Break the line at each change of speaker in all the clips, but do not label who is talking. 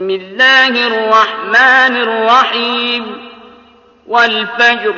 بسم الله الرحمن الرحيم والفجر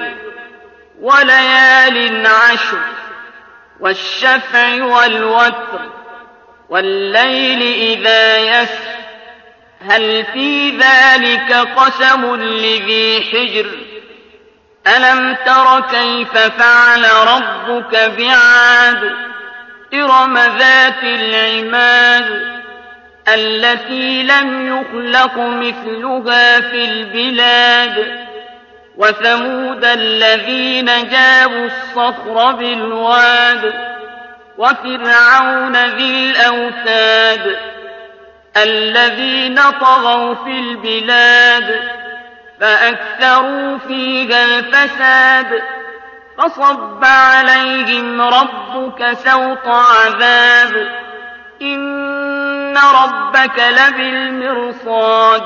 وليال عشر والشفع والوتر والليل إذا يسر هل في ذلك قسم لذي حجر ألم تر كيف فعل ربك بعاد إرم ذات العماد التي لم يخلق مثلها في البلاد وثمود الذين جابوا الصخر بالواد وفرعون ذي الأوتاد الذين طغوا في البلاد فأكثروا فيها الفساد فصب عليهم ربك سوط عذاب إن ربك لبالمرصاد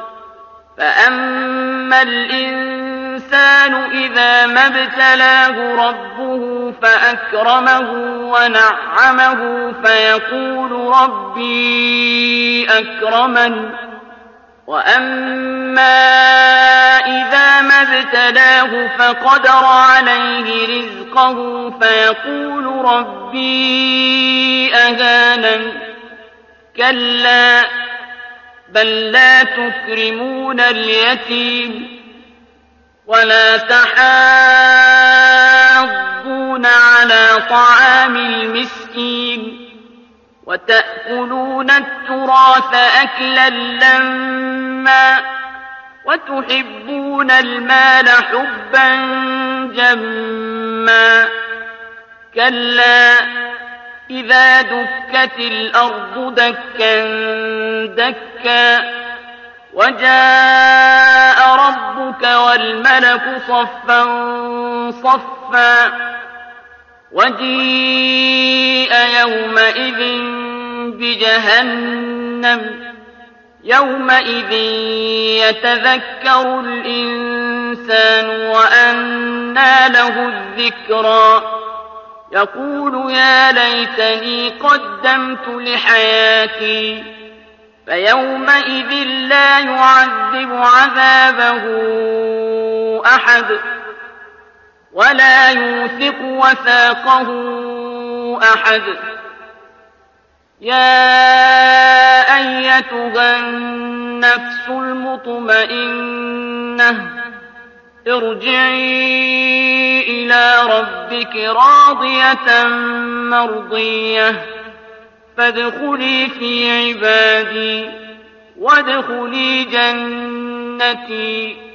فأما الإنسان إذا ما ابتلاه ربه فأكرمه ونعمه فيقول ربي أكرمن وأما إذا ما ابتلاه فقدر عليه رزقه فيقول ربي أهانن كلا بل لا تكرمون اليتيم ولا تحاضون على طعام المسكين وتأكلون التراث أكلا لما وتحبون المال حبا جما كلا إذا دكت الأرض دكا دكا وجاء ربك والملك صفا صفا وجيء يومئذ بجهنم يومئذ يتذكر الإنسان وأنى له الذكرى يقول يا ليتني قدمت لحياتي فيومئذ لا يعذب عذابه أحد ولا يوثق وثاقه أحد يا أيتها النفس المطمئنة ارجعي إلى ربك راضية مرضية فادخلي في عبادي وادخلي جنتي